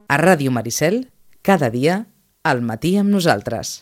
A Ràdio Maricel, cada dia, al matí amb nosaltres.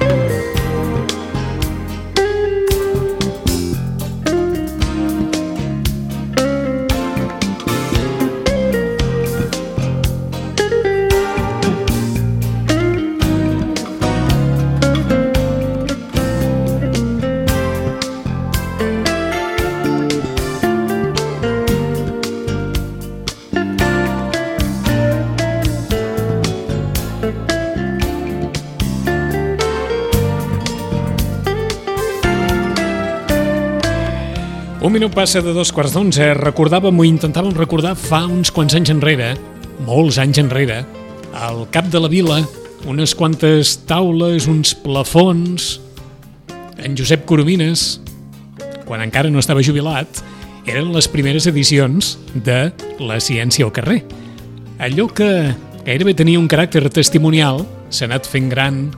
Un minut passa de 11:15. Recordàvem o intentàvem recordar fa uns quants anys enrere, molts anys enrere, al cap de la vila, unes quantes taules, uns plafons. En Josep Coromines, quan encara no estava jubilat, eren les primeres edicions de La ciència al carrer. Allò que gairebé tenia un caràcter testimonial s'ha anat fent gran,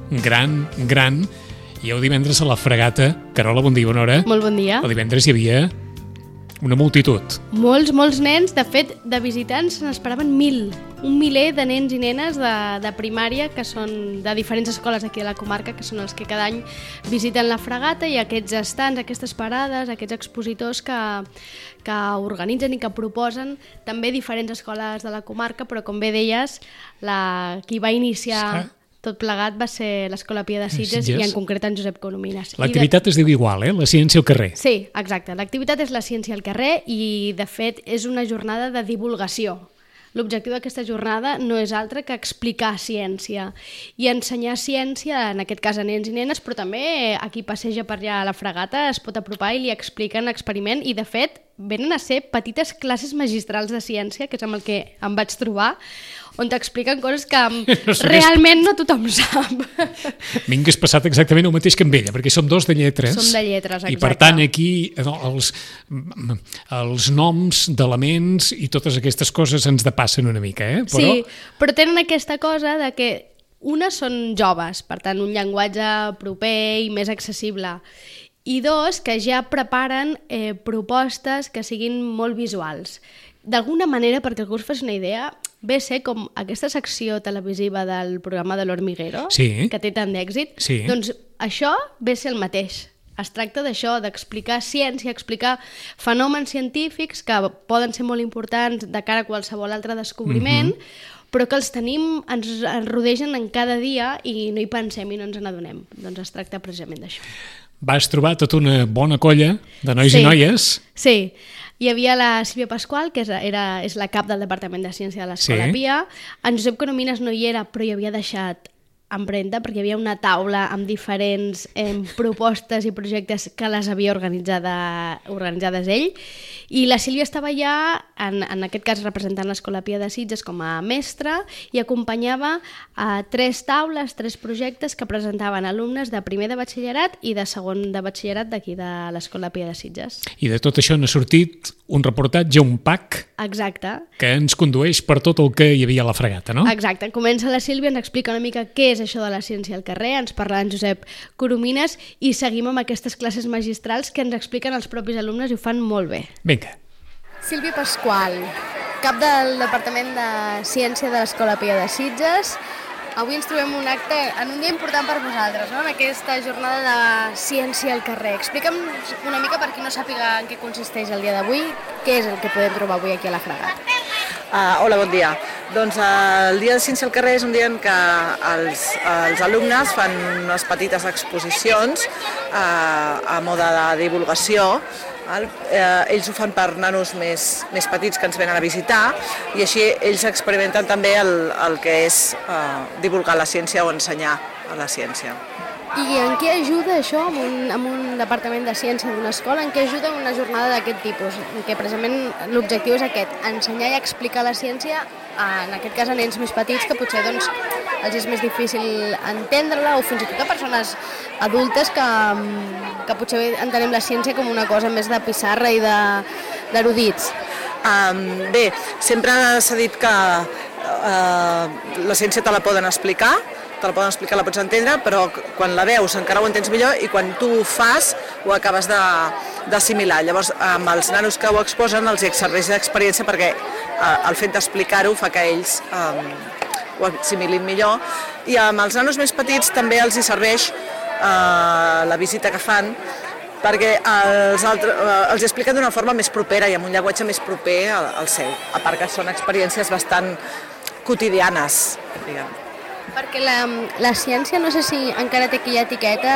i el divendres a la Fragata. Carola, bon dia, bona hora. Molt bon dia. El divendres hi havia una multitud. Molts nens, de fet, de visitants n'esperaven 1.000. Un miler de nens i nenes de primària que són de diferents escoles aquí a la comarca, que són els que cada any visiten la Fragata, i aquests estants, aquestes parades, aquests expositors que organitzen i que proposen també diferents escoles de la comarca, però com bé deies, qui va iniciar tot plegat va ser l'Escola Pia de Sitges i en concret en Josep Coromines. L'activitat es diu igual, La ciència al carrer. Sí, exacte. L'activitat és la ciència al carrer i, de fet, és una jornada de divulgació. L'objectiu d'aquesta jornada no és altre que explicar ciència i ensenyar ciència, en aquest cas a nens i nenes, però també a qui passeja per allà a la Fragata es pot apropar i li expliquen l'experiment i, de fet, venen a ser petites classes magistrals de ciència, que és amb el que em vaig trobar, on t'expliquen coses que realment no tothom sap. M'hagués passat exactament el mateix que amb ella, perquè som dos de lletres. Som de lletres, exacte. I per tant aquí els noms d'elements i totes aquestes coses ens depassen una mica, Però... Sí, però tenen aquesta cosa de que unes són joves, per tant un llenguatge proper i més accessible, i dos, que ja preparen propostes que siguin molt visuals. D'alguna manera, perquè algú us faci una idea, ve ser com aquesta secció televisiva del programa de l'Hormiguero, que té tant d'èxit, doncs això ve ser el mateix. Es tracta d'això, d'explicar ciència, explicar fenòmens científics que poden ser molt importants de cara a qualsevol altre descobriment, però que els tenim, ens rodegen en cada dia i no hi pensem i no ens n'adonem. Doncs es tracta precisament d'això. Vas trobar tota una bona colla de nois i noies. Sí. Hi havia la Sílvia Pasqual, que és la cap del Departament de Ciència de l'Escola Pia. En Josep Coromines no hi era, però hi havia deixat empremta, perquè hi havia una taula amb diferents propostes i projectes que les havia organitzades ell. I la Sílvia estava allà, en aquest cas representant l'Escola Pia de Sitges com a mestra, i acompanyava a 3 taules, 3 projectes que presentaven alumnes de primer de batxillerat i de segon de batxillerat d'aquí de l'Escola Pia de Sitges. I de tot això n'ha sortit un reportatge, un pack, que ens condueix per tot el que hi havia a la Fragata, no? Exacte. Comença la Sílvia, ens explica una mica què és això de la ciència al carrer, ens parla en Josep Coromines i seguim amb aquestes classes magistrals que ens expliquen els propis alumnes i ho fan molt bé. Vinga. Sílvia Pasqual, cap del Departament de Ciència de l'Escola Pia de Sitges. Avui ens trobem un acte en un dia important per vosaltres, no? En aquesta jornada de ciència al carrer. Explica'm una mica, per qui no sàpiga en què consisteix el dia d'avui, què és el que podem trobar avui aquí a la Fragata. Hola, bon dia. Doncs el dia de ciència al carrer és un dia en què els alumnes fan unes petites exposicions a mode de divulgació. Ells ho fan per nanos més petits que ens venen a visitar i així ells experimenten també el que és divulgar la ciència o ensenyar la ciència. I en què ajuda això, amb un departament de ciència d'una escola, en què ajuda una jornada d'aquest tipus? En què precisament l'objectiu és aquest, ensenyar i explicar la ciència, en aquest cas a nens més petits, que potser doncs, els és més difícil entendre-la, o fins i tot a persones adultes que potser entenem la ciència com una cosa més de pissarra i d'erudits. Bé, sempre s'ha dit que la ciència te la poden explicar, la pots entendre, però quan la veus encara ho entens millor i quan tu ho fas ho acabes d'assimilar. Llavors, amb els nanos que ho exposen els serveix d'experiència perquè el fet d'explicar-ho fa que ells ho assimilin millor, i amb els nanos més petits també els hi serveix la visita que fan, perquè els expliquen d'una forma més propera i amb un llenguatge més proper al seu, a part que són experiències bastant quotidianes, diguem. Perquè la ciència, no sé si encara té aquella etiqueta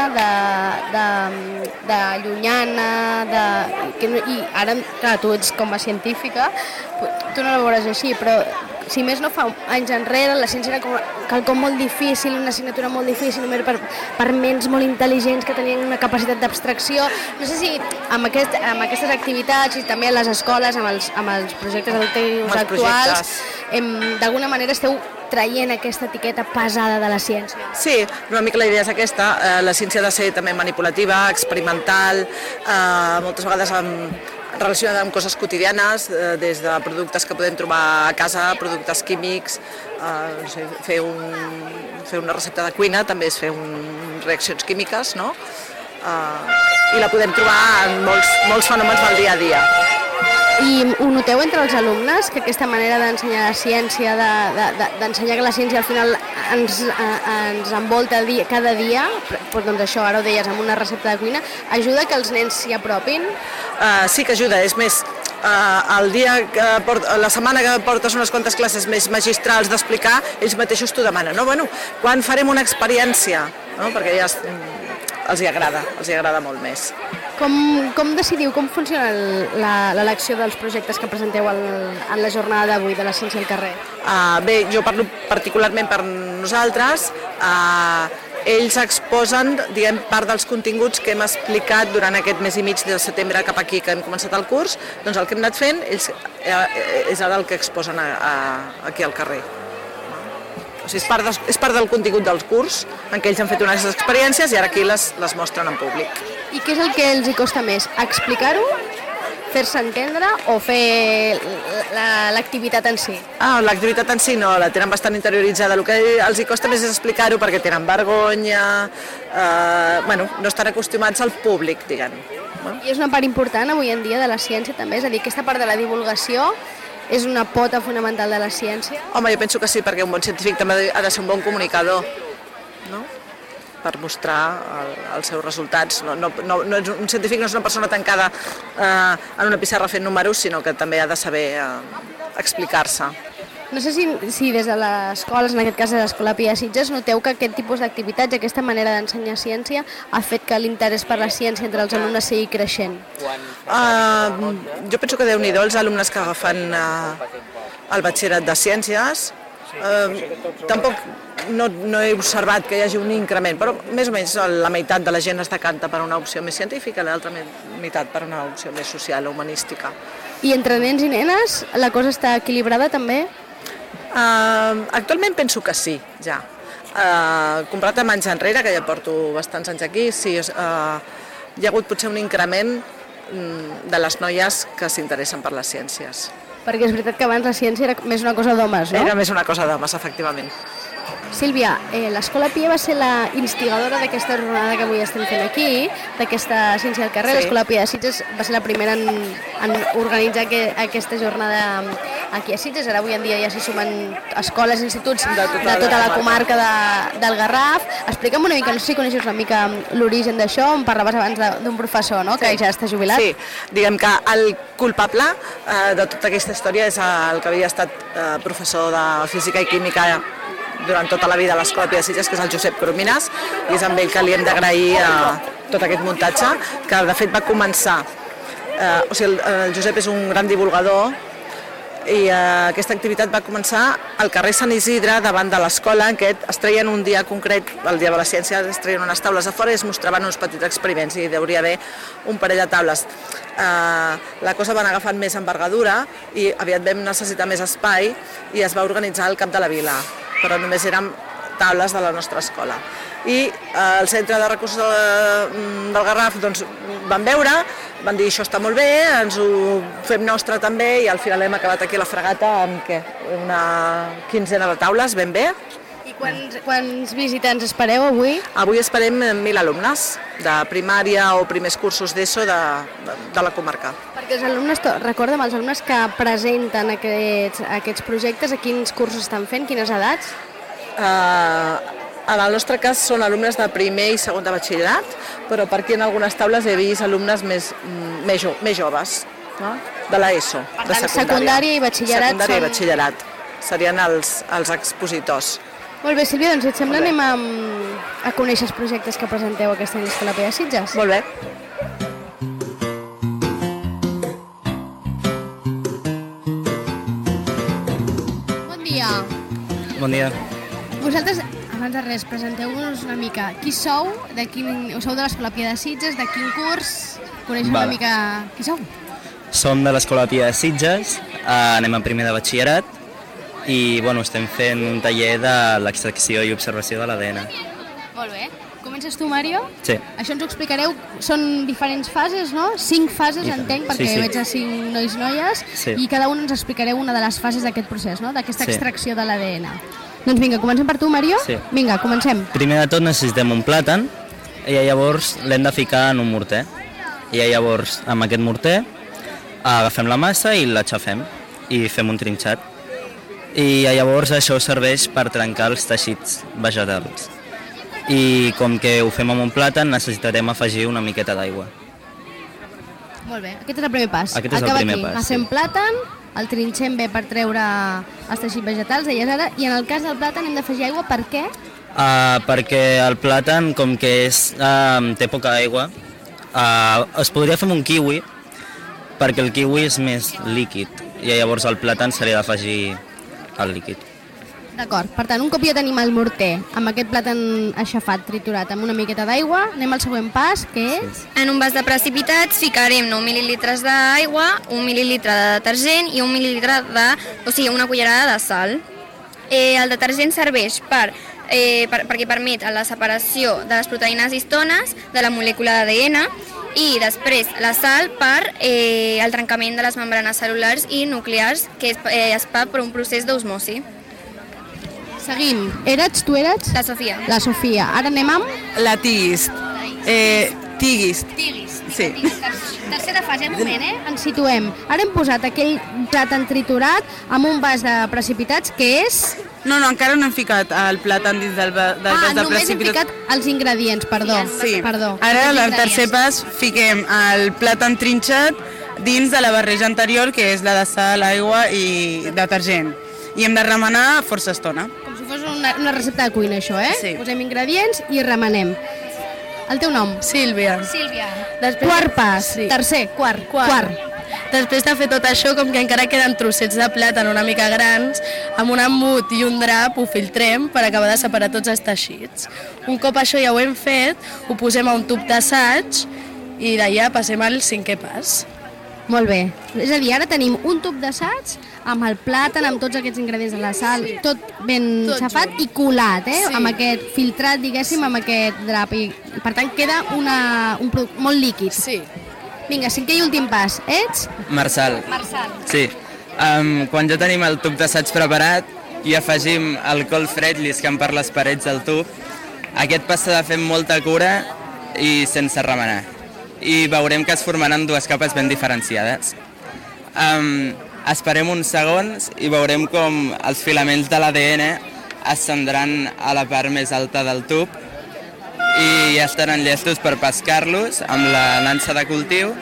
de llunyana, i ara, clar, tu ets com a científica, tu no la veuràs així, però si més no fa anys enrere, la ciència era quelcom molt difícil, una assignatura molt difícil, només per ments molt intel·ligents que tenien una capacitat d'abstracció. No sé si amb aquestes activitats i també a les escoles, amb els projectes educatius actuals, d'alguna manera esteu traient aquesta etiqueta pesada de la ciència. Sí, una mica la idea és aquesta. La ciència ha de ser també manipulativa, experimental, moltes vegades relacionada amb coses quotidianes, des de productes que podem trobar a casa, productes químics, no sé, fer una recepta de cuina també és fer reaccions químiques, no? I la podem trobar en molts fenòmens del dia a dia. I ho noteu entre els alumnes, que aquesta manera d'ensenyar la ciència, d'ensenyar que la ciència al final ens envolta cada dia, doncs això, ara ho deies, amb una recepta de cuina, ajuda que els nens s'hi apropin? Sí que ajuda, és més, la setmana que portes unes quantes classes més magistrals d'explicar, ells mateixos t'ho demanen, no? Bueno, quan farem una experiència, no? Perquè ja els hi agrada molt més. Com decidiu, com funciona l'elecció dels projectes que presenteu en la jornada d'avui de la ciència al carrer? Bé, jo parlo particularment per nosaltres. Ells exposen, diguem, part dels continguts que hem explicat durant aquest mes i mig de setembre cap aquí, que hem començat el curs. Doncs el que hem anat fent és ara el que exposen aquí al carrer. O sigui, és part del contingut del curs, en què ells han fet unes experiències i ara aquí les mostren en públic. I què és el que els hi costa més? Explicar-ho, fer-se entendre o fer l'activitat en si? L'activitat en si no, la tenen bastant interioritzada. El que els hi costa més és explicar-ho perquè tenen vergonya, no estan acostumats al públic, diguem. I és una part important avui en dia de la ciència també, és a dir, aquesta part de la divulgació és una pota fonamental de la ciència? Home, jo penso que sí, perquè un bon científic també ha de ser un bon comunicador, no? Per mostrar els seus resultats. Un científic no és una persona tancada en una pissarra fent números, sinó que també ha de saber explicar-se. No sé si des de les escoles, en aquest cas de l'Escola Pia de Sitges, noteu que aquest tipus d'activitats, aquesta manera d'ensenyar ciència, ha fet que l'interès per la ciència entre els alumnes sigui creixent? Jo penso que Déu-n'hi-do els alumnes que agafen el batxillerat de ciències. Tampoc no he observat que hi hagi un increment, però més o menys la meitat de la gent es decanta per una opció més científica i l'altra meitat per una opció més social o humanística. I entre nens i nenes la cosa està equilibrada també? Actualment penso que sí, ja. Comparat amb anys enrere, que ja porto bastants anys aquí, sí, hi ha hagut potser un increment de les noies que s'interessen per les ciències. Perquè és veritat que abans la ciència era més una cosa d'homes, no? Era més una cosa d'homes, efectivament. Sílvia, l'Escola Pia va ser la instigadora d'aquesta jornada que avui estem fent aquí, d'aquesta ciència al carrer. Sí. L'Escola Pia de Sitges va ser la primera en organitzar aquesta jornada aquí a Sitges. Ara avui en dia ja s'hi sumen escoles i instituts de tota la comarca del Garraf. Explica'm una mica, no sé si coneixes una mica l'origen d'això, em parlaves abans d'un professor, no?, que ja està jubilat. Sí, diguem que el culpable de tota aquesta història és el que havia estat professor de física i química durant tota la vida a l'Escola Pia de Sitges, que és el Josep Coromines, i és amb ell que li hem d'agrair tot aquest muntatge, que de fet va començar. El Josep és un gran divulgador i aquesta activitat va començar al carrer Sant Isidre, davant de l'escola, en què es treien un dia concret, el dia de la ciència, es treien unes taules a fora i es mostraven uns petits experiments, i hi hauria haver un parell de taules. La cosa va anar agafant més envergadura i aviat vam necessitar més espai i es va organitzar al cap de la vila, però només eren taules de la nostra escola. I el centre de recursos del Garraf van veure, van dir això està molt bé, ens ho fem nostre també, i al final hem acabat aquí a la Fregata amb una quinzena de taules, ben bé. I quants visitants espereu avui? Avui esperem 1.000 alumnes de primària o primers cursos d'ESO de la comarca. Perquè els alumnes, recorda'm, els alumnes que presenten aquests projectes, a quins cursos estan fent, quines edats? En el nostre cas són alumnes de primer i segon de batxillerat, però per aquí en algunes taules he vist alumnes més joves, no? De l'ESO, de secundària i batxillerat. Secundària i batxillerat serien els expositors. Molt bé, Sílvia, doncs si et sembla anem a conèixer els projectes que presenteu aquest any a l'Escola Pia de Sitges. Molt bé. Bon dia. Bon dia. Vosaltres, abans de res, presenteu-vos una mica. Qui sou? Sou de l'Escola Pia de Sitges? De quin curs? Coneixeu una mica qui sou? Som de l'Escola Pia de Sitges, anem a primer de batxillerat i estem fent un taller de l'extracció i observació de l'ADN. Molt bé. Comences tu, Mario? Sí. Això ens ho explicareu. Són diferents fases, no? 5 fases, entenc, perquè veig a 5 nois i noies, i cada un ens explicareu una de les fases d'aquest procés, no? D'aquesta extracció de l'ADN. Doncs vinga, comencem per tu, Mario? Sí. Vinga, comencem. Primer de tot necessitem un plàtan i llavors l'hem de ficar en un morter. I llavors amb aquest morter agafem la massa i l'aixafem i fem un trinxat. I llavors això serveix per trencar els teixits vegetals. I com que ho fem amb un plàtan necessitarem afegir una miqueta d'aigua. Molt bé, aquest és el primer pas. Aquest és el primer pas, Agafem plàtan, el trinxem bé per treure els teixits vegetals, deies ara, i en el cas del plàtan hem d'afegir aigua, per què? Perquè el plàtan, com que té poca aigua, es podria fer amb un kiwi, perquè el kiwi és més líquid, i llavors el plàtan seria d'afegir el líquid. D'acord, per tant, un cop ja tenim el morter amb aquest plàtan aixafat, triturat, amb una miqueta d'aigua, anem al següent pas, que és... En un vas de precipitats ficarem 9 mil·lilitres d'aigua, 1 mil·lilitre de detergent i 1 mil·lilitre una cullerada de sal. El detergent serveix perquè permet la separació de les proteïnes histones de la molècula d'ADN i després la sal per el trencament de les membranes cel·lulars i nuclears que es fa per un procés d'osmosi. Seguim. Tu eres? La Sofia. La Sofia. Ara anem amb... La Tigist. Tigist. Sí. Tercera fase, un moment, Ens situem. Ara hem posat aquell plàtan triturat amb un vas de precipitats, que és... No, encara no hem ficat el plàtan dins del vas de precipitats. Només hem ficat els ingredients, perdó. Sí. Perdó. Ara, el tercer pas, fiquem el plàtan trinxat dins de la barreja anterior, que és la de sal, aigua i detergent. I hem de remenar força estona. Com si fos una recepta de cuina, això, Sí. Posem ingredients i remenem. El teu nom? Sílvia. Quart pas. Sí. Tercer, quart. Després de fer tot això, com que encara queden trossets de plàtan una mica grans, amb un embut i un drap ho filtrem per acabar de separar tots els teixits. Un cop això ja ho hem fet, ho posem a un tub d'assaig i d'allà passem al 5è pas. Molt bé. És a dir, ara tenim un tub d'assaig amb el plàtan, amb tots aquests ingredients de la sal, tot ben xafat i colat, amb aquest filtrat, diguéssim, amb aquest drap. I per tant, queda un producte molt líquid. Sí. Vinga, 5è i últim pas. Ets? Marçal. Sí. Quan ja tenim el tub d'assaig preparat i afegim alcohol fred lliscant per les parets del tub, aquest pas s'ha de fer amb molta cura i sense remenar. I veurem que es formaran 2 capes ben diferenciades. Esperem uns segons i veurem com els filaments de l'ADN ascendran a la part més alta del tub i ja estaran llestos per pescar-los amb la nansa de cultiu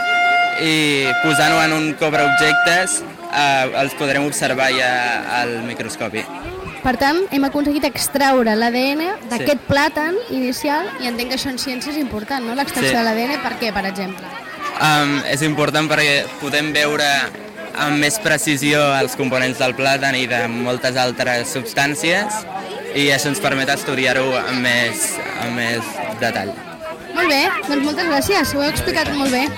i posant-ho en un cobreobjectes els podrem observar ja al microscopi. Per tant, hem aconseguit extraure l'ADN d'aquest plàtan inicial i entenc que això en ciència és important, no? L'extracció de l'ADN, per què, per exemple? És important perquè podem veure amb més precisió els components del plàtan i de moltes altres substàncies i això ens permet estudiar-ho amb més detall. Molt bé, doncs moltes gràcies, ho heu explicat molt bé.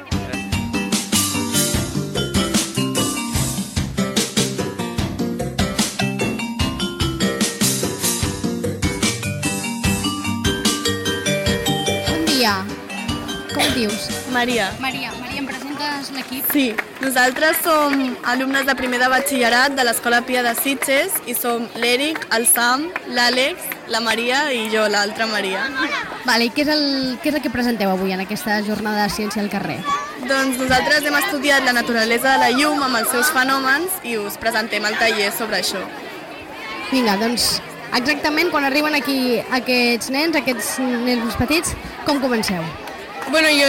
Com et dius? Maria. Maria, em presentes l'equip? Sí, nosaltres som alumnes de primer de batxillerat de l'Escola Pia de Sitges i som l'Eric, el Sam, l'Àlex, la Maria i jo, l'altra Maria. Vale, i què és el que presenteu avui en aquesta jornada de ciència al carrer? Doncs nosaltres hem estudiat la naturalesa de la llum amb els seus fenòmens i us presentem el taller sobre això. Vinga, doncs Exactament, quan arriben aquí aquests nens petits, com comenceu? Bueno, jo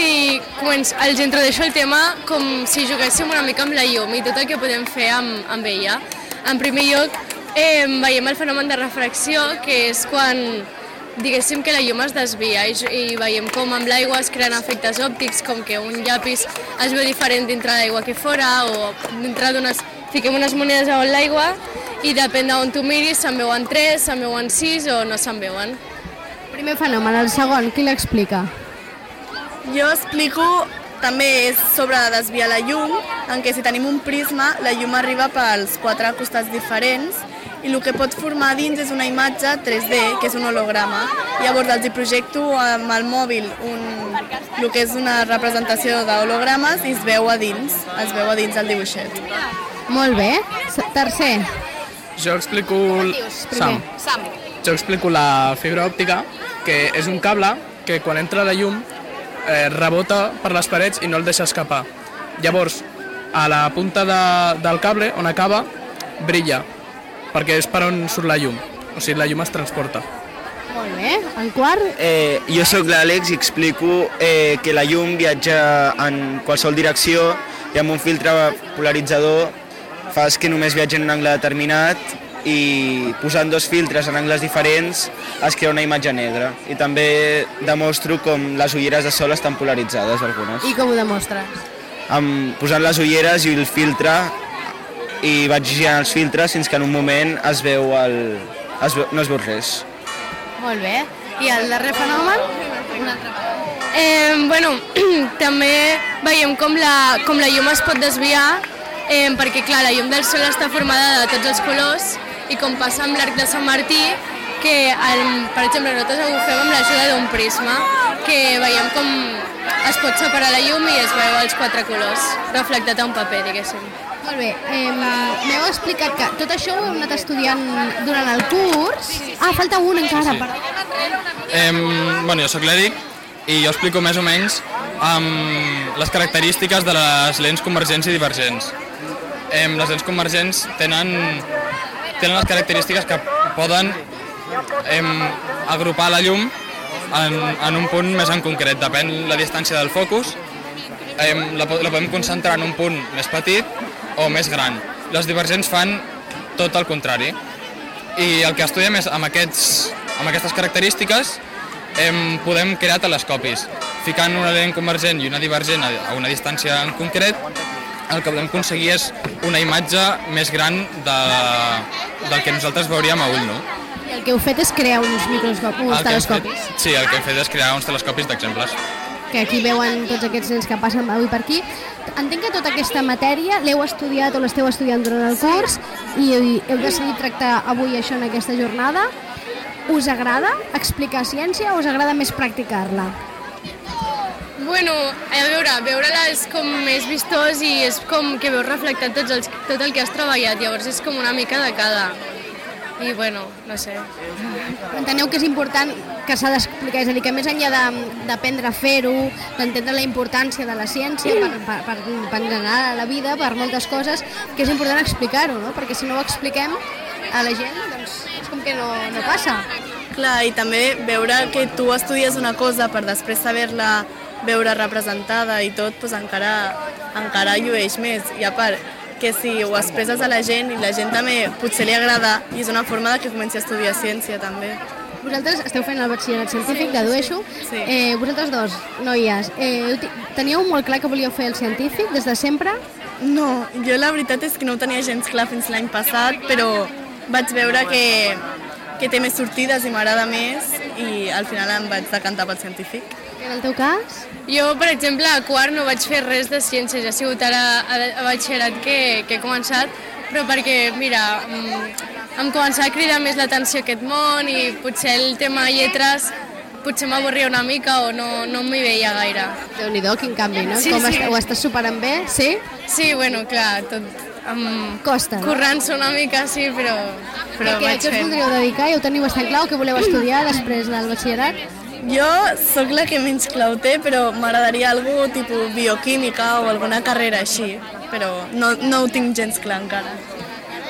els introdueixo el tema com si juguéssim una mica amb la llum i tot el que podem fer amb ella. En primer lloc, veiem el fenomen de refracció, que és quan, diguéssim, que la llum es desvia i veiem com amb l'aigua es creen efectes òptics, com que un llapis es veu diferent dintre l'aigua que fora, o dintre fiquem unes monedes a l'aigua i depèn d'on tu miris, se'n veuen 3, se'n veuen 6 o no se'n veuen. Primer fenomen, el segon, qui l'explica? Jo explico, també és sobre desviar la llum, en què si tenim un prisma, la llum arriba pels 4 costats diferents i el que pot formar dins és una imatge 3D, que és un holograma. Llavors els hi projecto amb el mòbil el que és una representació d'hologrames i es veu a dins el dibuixet. Molt bé. Tercer. Jo explico... Sam. Jo explico la fibra òptica, que és un cable que quan entra la llum rebota per les parets i no el deixa escapar. Llavors, a la punta del cable, on acaba, brilla, perquè és per on surt la llum. O sigui, la llum es transporta. Molt bé. El quart? Jo sóc l'Àlex i explico que la llum viatja en qualsevol direcció i amb un filtre polaritzador fas que només viatgi en un angle determinat i posant 2 filtres en angles diferents es crea una imatge negra. I també demostro com les ulleres de sol estan polaritzades, algunes. I com ho demostres? Posant les ulleres i el filtre i vaig girant els filtres fins que en un moment no es veu res. Molt bé. I el darrer fenomen? Un altre vegada. Bueno, també veiem com la llum es pot desviar perquè, clar, la llum del sol està formada de tots els colors i com passa amb l'arc de Sant Martí, que, per exemple, nosaltres agafem amb l'ajuda d'un prisma, que veiem com es pot separar la llum i es veu els 4 colors reflectat a un paper, diguéssim. Molt bé. M'heu explicat que tot això ho heu anat estudiant durant el curs. Falta un encara. Bueno, jo sóc l'Eric i jo explico més o menys les característiques de les lents convergents i divergents. Les lents convergents tenen les característiques que poden agrupar la llum en un punt més en concret. Depèn la distància del focus, la podem concentrar en un punt més petit o més gran. Les divergents fan tot el contrari. I el que estudiem és amb aquestes característiques podem crear telescopis. Ficant una lent convergent i una divergent a una distància en concret, el que podem aconseguir és una imatge més gran del que nosaltres veuríem a ull nu. I el que heu fet és crear uns telescopis. Sí, el que hem fet és crear uns telescopis d'exemples. Que aquí veuen tots aquests nens que passen avui per aquí. Entenc que tota aquesta matèria l'heu estudiat o l'esteu estudiant durant el curs i heu decidit tractar avui això en aquesta jornada. Us agrada explicar ciència o us agrada més practicar-la? Bueno, a veure-la és com més vistós i és com que veus reflectat tot el que has treballat, llavors és com una mica de cada. I bueno, no sé. Enteneu que és important que s'ha d'explicar, és a dir, que més enllà d'aprendre a fer-ho, d'entendre la importància de la ciència per generar la vida, per moltes coses, que és important explicar-ho, no? Perquè si no ho expliquem a la gent, doncs és com que no passa. Clar, i també veure que tu estudies una cosa per després saber-la veure representada i tot, doncs encara llueix més. I a part, que si ho expresses a la gent i la gent també potser li agrada i és una forma de que comenci a estudiar ciència també. Vosaltres esteu fent el batxillerat científic, dedueixo. Sí. Vosaltres dos, noies, teníeu molt clar que volíeu fer el científic des de sempre? No, jo la veritat és que no ho tenia gens clar fins l'any passat, però vaig veure que té més sortides i m'agrada més i al final em vaig decantar pel científic. I en el teu cas? Jo, per exemple, a quart no vaig fer res de ciències, ha sigut ara a batxillerat que he començat, però perquè, mira, em començava a cridar més l'atenció aquest món i potser el tema lletres potser m'avorria una mica o no m'hi veia gaire. Déu-n'hi-do, quin canvi, no? Sí, sí. Ho estàs superant bé, sí? Sí, bueno, clar, tot costa, no? Currant-se una mica, sí, però vaig fent. Què us voldríeu dedicar? Ja ho teniu bastant clar, o què voleu estudiar després del batxillerat? Jo sóc la que menys clau té, però m'agradaria algú tipus bioquímica o alguna carrera així, però no ho tinc gens clar encara.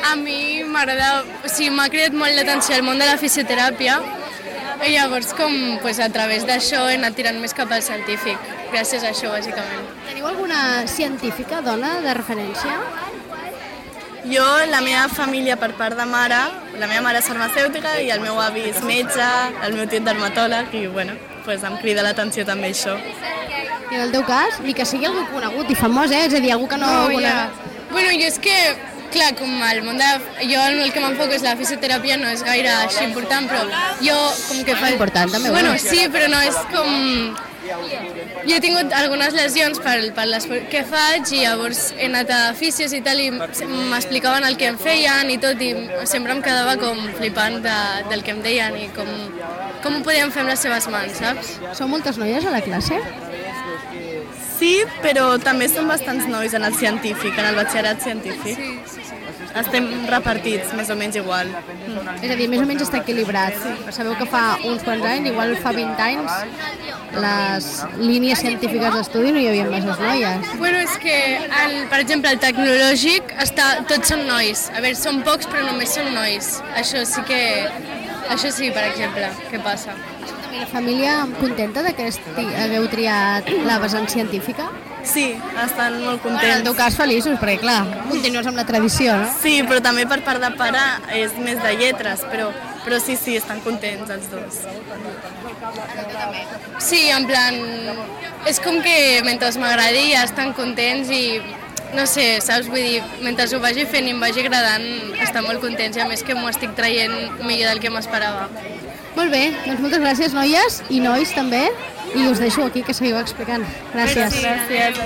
A mi m'agrada, o sigui, m'ha cridat molt l'atenció el món de la fisioteràpia i llavors a través d'això he anat tirant més cap al científic, gràcies a això, bàsicament. Teniu alguna científica, dona, de referència? Jo, la meva família per part de mare, la meva mare és farmacèutica i el meu avi és metge, el meu tiet dermatòleg i em crida l'atenció també això. I en el teu cas, ni que sigui algú conegut i famós, és a dir, algú que no... Bueno, jo és que, clar, com el món de... Jo el que m'enfoco és la fisioteràpia, no és gaire així important, però jo com que fa... Important, també. Bueno, sí, però no és com... Jo he tingut algunes lesions per l'esport que faig i llavors he anat a fisios i tal i m'explicaven el que em feien i tot i sempre em quedava com flipant del que em deien i com ho podien fer amb les seves mans, saps? Són moltes noies a la classe? Sí, però també són bastants nois en el científic, en el batxillerat científic. Sí. Estem repartits, més o menys igual. És a dir, més o menys està equilibrat. Sabeu que fa uns quants anys, igual fa 20 anys, les línies científiques d'estudi no hi havia més noies. Bueno, és que, per exemple, el tecnològic, tots són nois. A veure, són pocs, però només són nois. Això sí, per exemple, què passa? I la família contenta que hagueu triat la vessant científica? Sí, estan molt contents. En el teu cas feliços, perquè clar, continues amb la tradició, no? Sí, però també per part de pare és més de lletres, però sí, estan contents els dos. Sí, en plan, és com que mentre m'agradi estan contents i no sé, saps? Vull dir, mentre ho vagi fent i em vagi agradant, estan molt contents i a més que m'ho estic traient millor del que m'esperava. Molt bé, doncs moltes gràcies noies i nois també i us deixo aquí que seguiu explicant. Gràcies. Gràcies.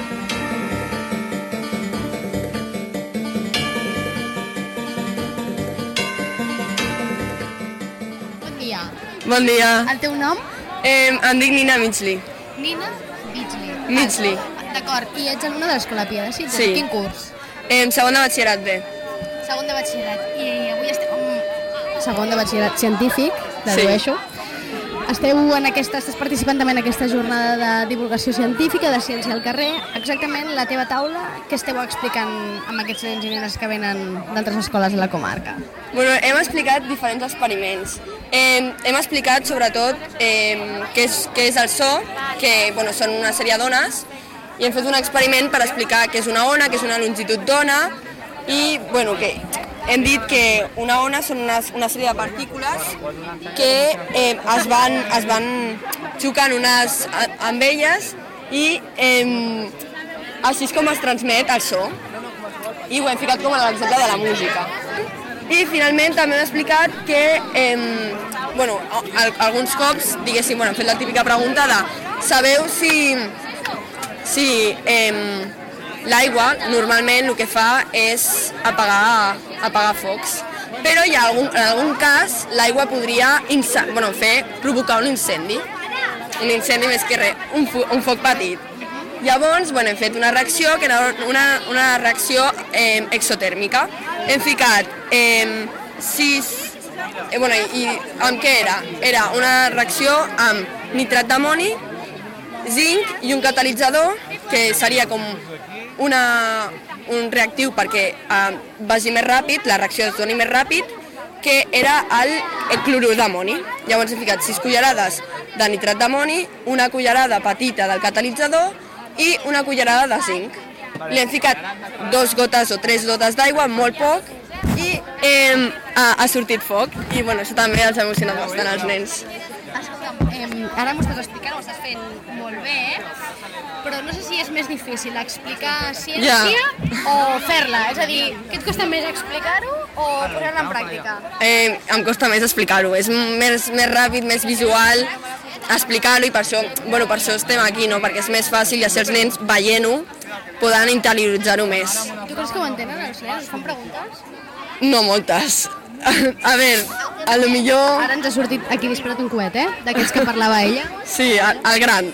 Bon dia. Bon dia. El teu nom? Em dic Nina Mitchley. Nina Mitchley. Mitchley. D'acord, i ets alumna de l'Escola Pia de Sitges? Sí. Quin curs? Segon de batxillerat B. Segon de batxillerat. I avui estem... Segon de batxillerat científic, dedueixo. Sí. Estàs participant també en aquesta jornada de divulgació científica, de ciència al carrer. Exactament, la teva taula, què esteu explicant amb aquests nens i nenes que venen d'altres escoles de la comarca? Bueno, hem explicat diferents experiments. Hem explicat sobretot què és el so, que són una sèrie d'ones, i hem fet un experiment per explicar què és una ona, què és una longitud d'ona, i que hem dit que una ona són una sèrie de partícules que es van xocant unes amb elles i així és com es transmet el so. I ho hem ficat com a l'exemple de la música. I finalment també hem explicat que alguns cops, diguéssim, hem fet la típica pregunta de sabeu si l'aigua normalment el que fa és apagar focs, però en algun cas l'aigua podria provocar un incendi més que res, un foc petit. Llavors hem fet una reacció que era una reacció exotèrmica. Hem ficat i amb què era? Era una reacció amb nitrat d'amoni, zinc i un catalitzador, que seria com un reactiu perquè vagi més ràpid, la reacció es doni més ràpid, que era el clorur d'amoni. Llavors he ficat 6 cullerades de nitrat d'amoni, una cullerada petita del catalitzador i una cullerada de zinc. Li hem ficat 2 gotes o 3 gotes d'aigua, molt poc, i ha sortit foc. I això també els ha emocionat bastant als nens. Ara m'ho estàs explicant, ho estàs fent molt bé, però no sé si és més difícil explicar ciència o fer-la. És a dir, què et costa més explicar-ho o posar-la en pràctica? Em costa més explicar-ho, és més ràpid, més visual explicar-ho i per això estem aquí, no? Perquè és més fàcil i així els nens veient-ho poden interioritzar-ho més. Tu creus que ho entenen els nens? Us fan preguntes? No moltes. A veure, a lo millor... Ara ens ha sortit aquí disparat un coet, d'aquests que parlava ella. Sí, el gran.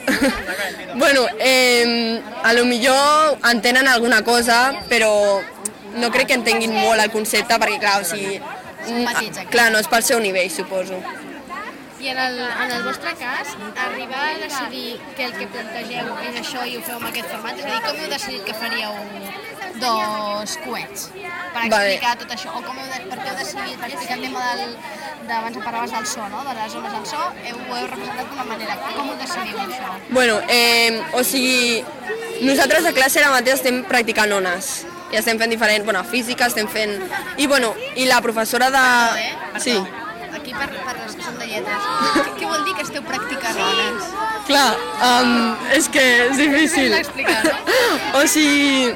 A lo millor entenen alguna cosa, però no crec que entenguin molt el concepte, perquè clar, no és pel seu nivell, suposo. I en el vostre cas, arribar a decidir que el que plantegeu és això i ho feu en aquest format, és a dir, com heu decidit que faríeu dos coets per explicar tot això, o per què heu decidit, per explicar el tema abans parlaves del so, no? De les zones del so, ho heu representat d'una manera. Com ho decidiu, això? Bueno, o sigui, nosaltres a classe ara mateix estem practicant ones. I estem fent diferent, bueno, física estem fent... I bueno, i la professora de... Perdó. Sí. Aquí per les que són de lletres. Què vol dir que esteu practicant ones? Clar, és que és difícil. O sigui...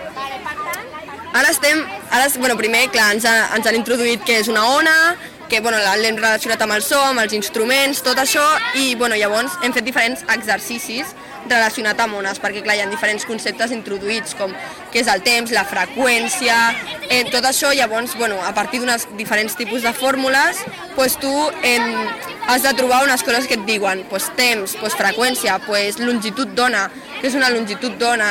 Bueno, primer, clar, ens han introduït què és una ona, que bueno, l'hem relacionat amb el so, amb els instruments, tot això, i bueno, llavors hem fet diferents exercicis relacionat amb ones, perquè clar, hi ha diferents conceptes introduïts, com què és el temps, la freqüència, tot això, llavors, bueno, a partir d'uns diferents tipus de fórmules, pues, tu has de trobar unes coses que et diuen pues, temps, pues, freqüència, pues, longitud d'ona, què és una longitud d'ona,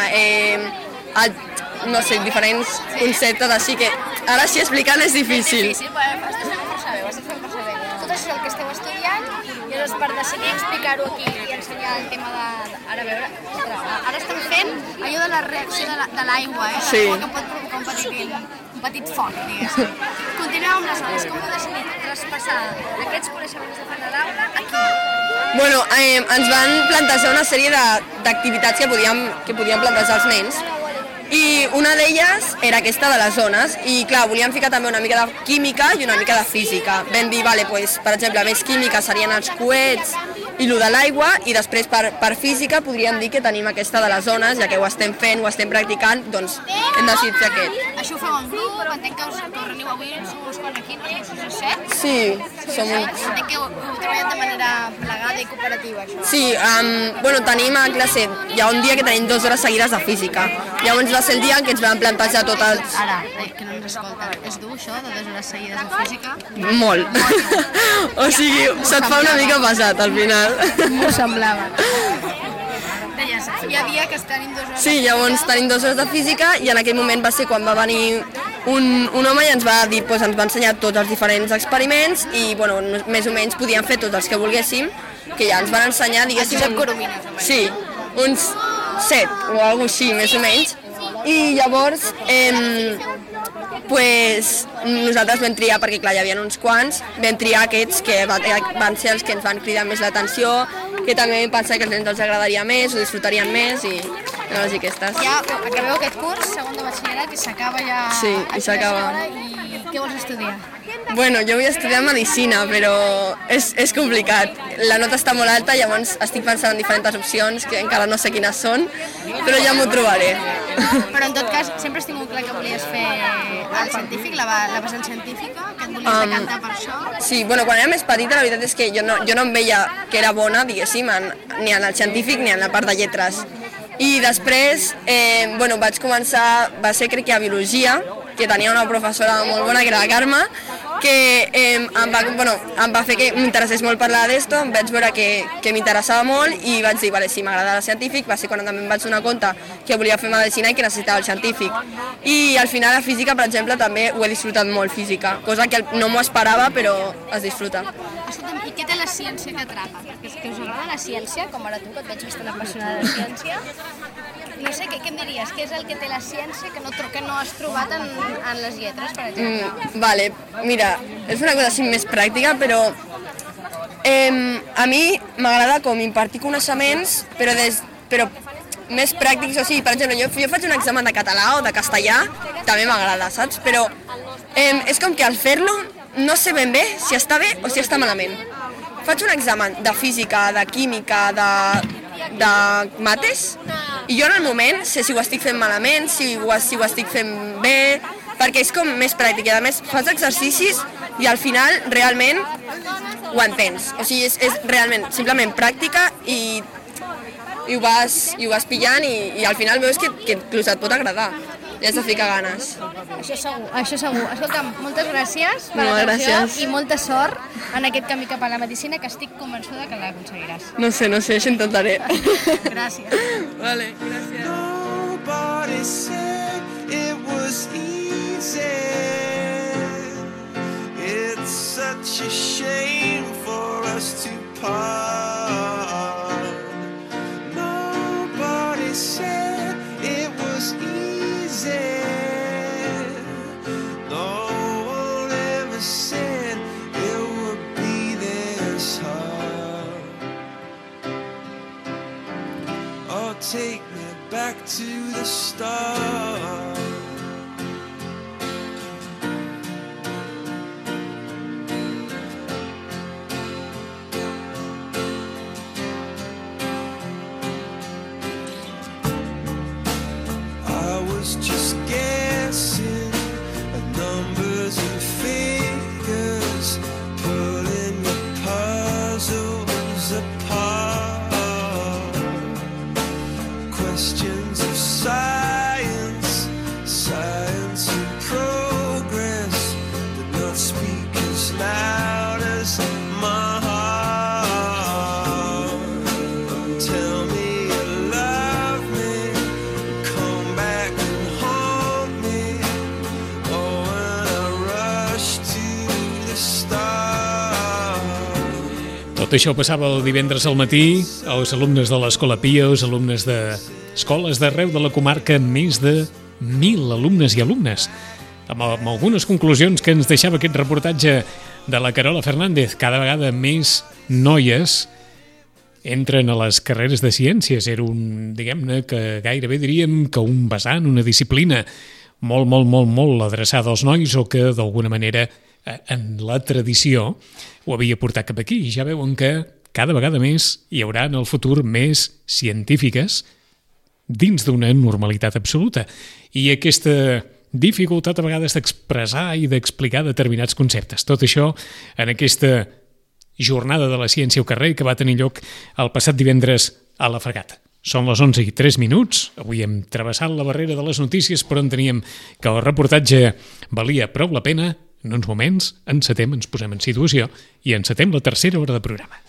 no sé, diferents conceptes, així que ara així explicant és difícil. És difícil, però estàs fent per saber, Tot això és el que esteu estudiant i llavors per decidir explicar-ho aquí i ensenyar el tema de... Ara estem fent allò de la reacció de l'aigua, Sí. Que pot provocar un petit foc, diguéssim. Continuem amb les zones. Com heu decidit traspassar aquests coneixements de fer l'aula aquí? Bueno, ens van plantejar una sèrie d'activitats que podíem plantejar els nens, i una d'elles era aquesta de les zones, i clar, volíem ficar també una mica de química i una mica de física. Vam dir, vale, pues, per exemple, més química serien els coets i el de l'aigua, i després per física podríem dir que tenim aquesta de les zones, ja que ho estem fent, ho estem practicant, doncs hem decidit fer aquest. Això ho feu en grup, entenc que us reuniu avui, us quan aquí, no? Us 7? Sí, som uns... Entenc que ho treballeu de manera plegada i cooperativa, això. Sí, bueno, tenim a classe, hi ha un dia que tenim 2 hores seguides de física. Llavors va ser el dia en què ens vam plantejar tot els... Ara, que no ens escolten, és dur això, de 2 hores seguides de física? Molt. O sigui, se't fa una mica pesat al final. M'ho semblava. Deies, hi ha dia que tenim 2 hores... Sí, llavors tenim 2 hores de física i en aquell moment va ser quan va venir un home i ens va dir, doncs, ens va ensenyar tots els diferents experiments i bueno, més o menys podíem fer tots els que volguéssim, que ja ens van ensenyar, diguéssim... Josep Coromines. Sí, uns 7 o alguna cosa així, més o menys. I llavors, pues, nosaltres vam triar, perquè clar, hi havia uns quants, vam triar aquests que van ser els que ens van cridar més l'atenció, que també vam pensar que als nens els agradaria més, ho disfrutarien més i llavors i aquestes. Ja acabeu aquest curs, segon de batxillerat, i s'acaba ja... Sí, i s'acaba. I què vols estudiar? Bueno, jo vull estudiar medicina, però és complicat. La nota està molt alta, llavors estic pensant en diferents opcions, que encara no sé quines són, però ja m'ho trobaré. Però en tot cas, sempre has tingut clar que volies fer el científic, la vessant científica, que et volies decantar per això? Sí, bueno, quan era més petita la veritat és que jo no em veia que era bona, diguéssim, ni en el científic ni en la part de lletres. I després, bueno, vaig començar, va ser crec que a biologia, que tenia una professora molt bona, que era la Carme, que em va fer que m'interessés molt parlar d'això, em vaig veure que m'interessava molt i vaig dir, vale, sí, m'agrada el científic, va ser quan també em vaig donar compte que volia fer medicina i que necessitava el científic. I al final la física, per exemple, també ho he disfrutat molt, física, cosa que no m'ho esperava, però es disfruta. Escolta'm, i què té la ciència que atrapa? Que us agrada la ciència, com ara tu, que et veig bastant apassionada de ciència? No sé, què em diries? Què és el que té la ciència que no has trobat en les lletres, per exemple? Vale, mira, és una cosa així més pràctica, però a mi m'agrada com impartir coneixements, però més pràctics, o sigui, per exemple, jo faig un examen de català o de castellà, també m'agrada, saps? Però és com que al fer-lo no sé ben bé si està bé o si està malament. Faig un examen de física, de química, de mates, i jo en el moment sé si ho estic fent malament, si ho estic fent bé, perquè és com més pràctic, i a més fas exercicis i al final realment ho entens. O sigui, és realment simplement pràctica i ho vas pillant i al final veus que inclús et pot agradar. I has de ficar ganes. Això segur. Escolta'm, moltes gràcies per l'atenció i molta sort en aquest camí cap a la medicina, que estic convençuda que l'aconseguiràs. No sé, això intentaré. Gràcies. Vale, gràcies. Nobody said it was easy. It's such a shame for us to part. Nobody said it was easy. this heart. Oh, take me back to the start. I was just guessing at numbers and figures, pulling the puzzles apart. Questions of science, science in progress, but not speak as loud as my heart. Tell me you love me, come back and haunt me. Oh, when I rush to the start. Tot això passava el divendres al matí. Els alumnes de l'Escola Pia, els alumnes d'escoles d'arreu de la comarca, més de 1.000 alumnes i alumnes, amb algunes conclusions que ens deixava aquest reportatge de la Carola Fernández. Cada vegada més noies entren a les carreres de ciències. Era un, diguem-ne, que gairebé diríem que un vessant, una disciplina molt adreçada als nois, o que d'alguna manera en la tradició ho havia portat cap aquí. Ja veuen que cada vegada més hi haurà en el futur més científiques dins d'una normalitat absoluta. I aquesta dificultat a vegades d'expressar i d'explicar determinats conceptes. Tot això en aquesta jornada de la ciència al carrer que va tenir lloc el passat divendres a la Fragata. Són les 11:03. Avui hem travessat la barrera de les notícies, però enteníem que el reportatge valia prou la pena. En uns moments encetem, ens posem en situació i encetem la tercera hora de programa.